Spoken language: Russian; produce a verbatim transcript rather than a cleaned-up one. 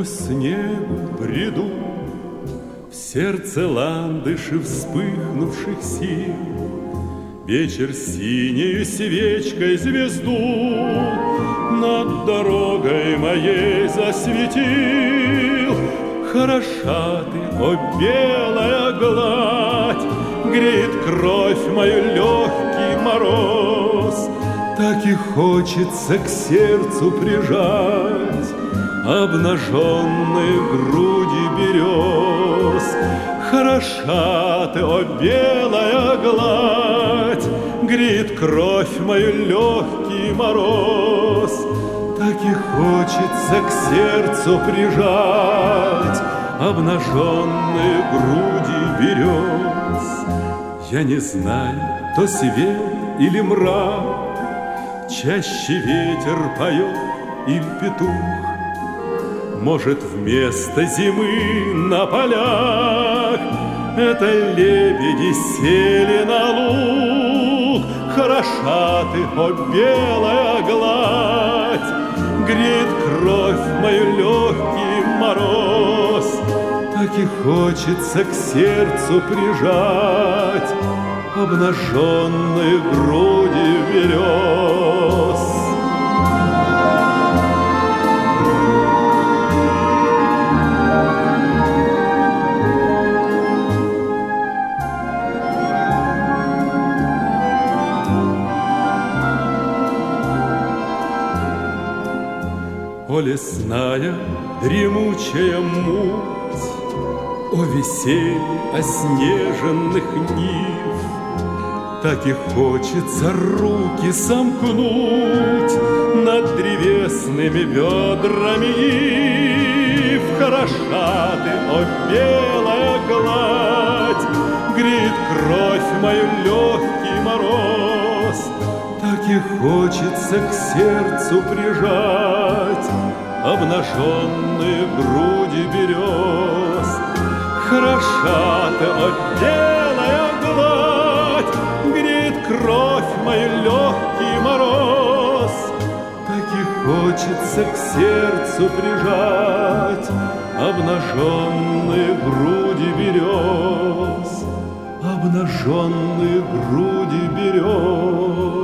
по снегу бреду, в сердце ландыши вспыхнувших сил. Вечер синею свечкой звезду над дорогой моей засветил. Хороша ты, о белая гладь, греет кровь мою легкий мороз. Так и хочется к сердцу прижать обнаженные груди берез. Хороша ты, о белая гладь, греет кровь мою легкий мороз. Так и хочется к сердцу прижать обнаженные груди берез. Я не знаю, то свет или мрак, чаще ветер поет или петух. Может, вместо зимы на полях это лебеди сели на луг. Хороша ты, о белая гладь, греет кровь мою легкий мороз. Так и хочется к сердцу прижать обнаженные груди берез. О лесная дремучая муть, о веселье оснеженных нив, так и хочется руки сомкнуть над древесными бедрами ив. Хороша ты, о белая гладь, греет кровь мою легкий мороз. Так и хочется к сердцу прижать обнаженные груди берез. Хороша ты, о белая гладь, греет кровь мою легкий мороз. Так и хочется к сердцу прижать обнаженные груди берез. Обнаженные груди берез.